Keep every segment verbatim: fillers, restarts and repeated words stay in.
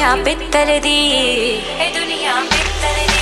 दुनिया पित्तर दी, ए दुनिया पित्तर दी।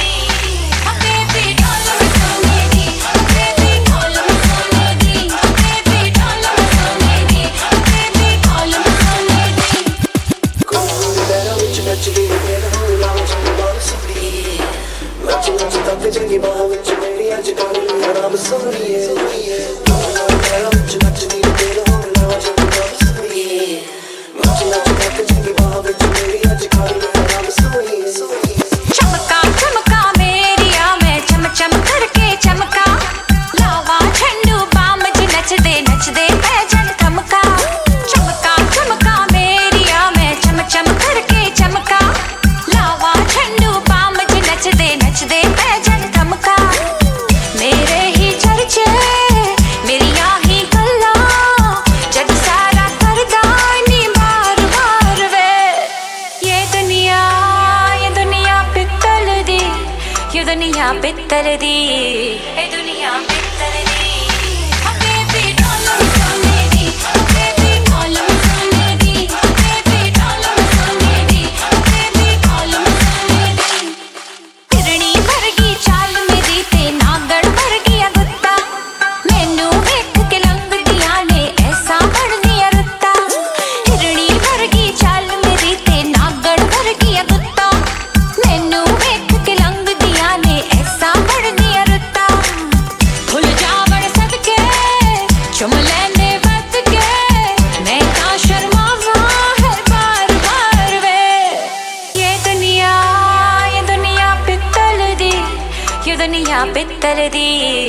चंगी बाहों विच मेरी अज कल रब सोहणीए मेरा विच नचदी तेरे होर लावा चंगी बाहों सोहणीए नच नच नच चंगी बाहों विच मेरी अज कल रब सोहणीए। चमका चमका मेरिया मैं चम चम करके चमका, लावा झंडू बाम च नचदे नचदे पैजन थमका। चमका चमका मेरिया मैं चम चम करके चमका, लावा झंडू बाम च नचदे नचदे पैजन थमका। मेरे ही चर्चे मेरिया ही गल्ला, जग सारा करदा नी बार बार वे। ये दुनिया ये दुनिया पित्तल दी, ये दुनिया पित्तल दी, ए दुनिया पित्तल दी। ये दुनिया पित्तल दी,